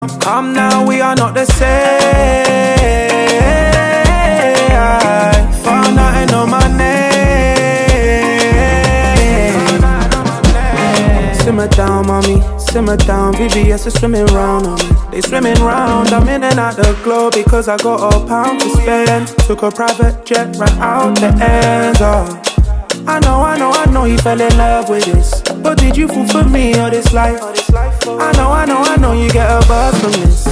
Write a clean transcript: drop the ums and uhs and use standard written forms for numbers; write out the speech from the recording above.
Come now, we are not the same. Found out I know my name. Simmer down, mommy, simmer down. VVS is swimming round on me. They swimming round, I'm in and out the globe because I got a pound to spend. Took a private jet right out the ends. I know you fell in love with this. But did you fall for me or this life? I know you get a buzz from this.